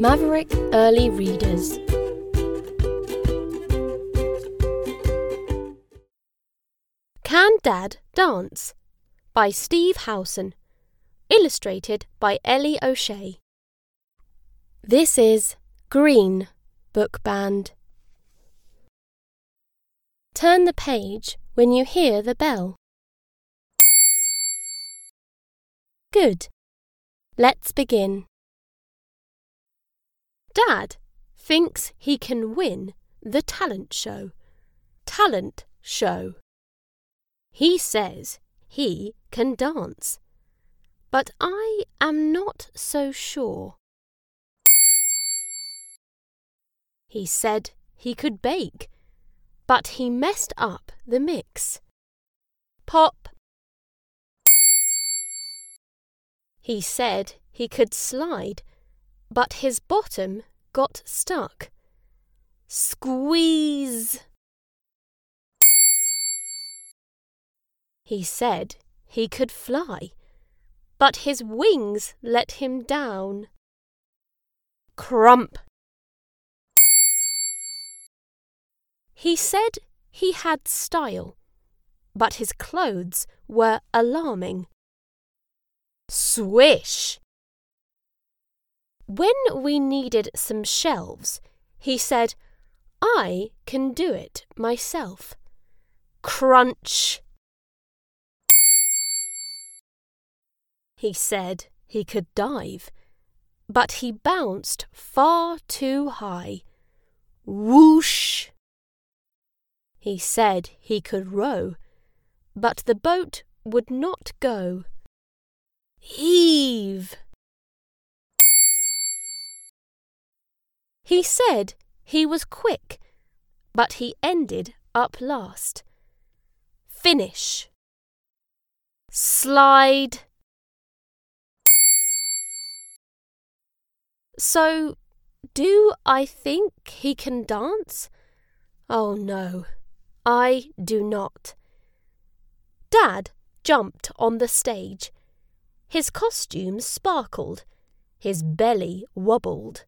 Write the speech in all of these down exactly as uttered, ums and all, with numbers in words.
Maverick Early Readers. Can Dad Dance? By Steve Howson. Illustrated by Ellie O'Shea. This is Green Book Band. Turn the page when you hear the bell. Good. Let's begin. Dad thinks he can win the talent show. Talent show. He says he can dance. But I am not so sure. He said he could bake, but he messed up the mix. Pop. He said he could slide, but his bottom got stuck. Squeeze. He said he could fly, but his wings let him down. Crump. He said he had style, but his clothes were alarming. Swish. When we needed some shelves, he said, I can do it myself. Crunch. He said he could dive, but he bounced far too high. Whoosh. He said he could row, but the boat would not go. Heave. He said he was quick, but he ended up last. Finish. Slide. So, do I think he can dance? Oh no, I do not. Dad jumped on the stage. His costume sparkled. His belly wobbled.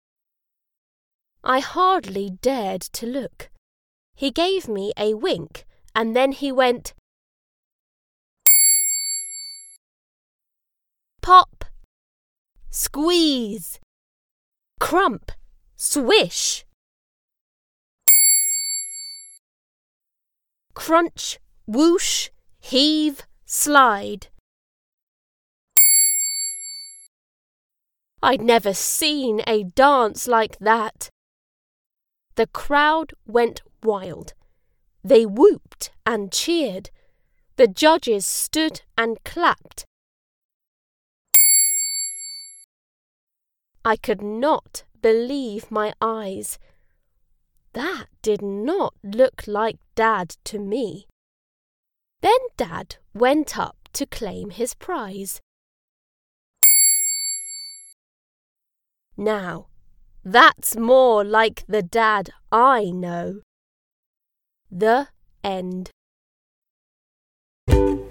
I hardly dared to look. He gave me a wink, and then he went pop, squeeze, crump, swish, crunch, whoosh, heave, slide. I'd never seen a dance like that. The crowd went wild. They whooped and cheered. The judges stood and clapped. I could not believe my eyes. That did not look like Dad to me. Then Dad went up to claim his prize. Now, that's more like the Dad I know. The end.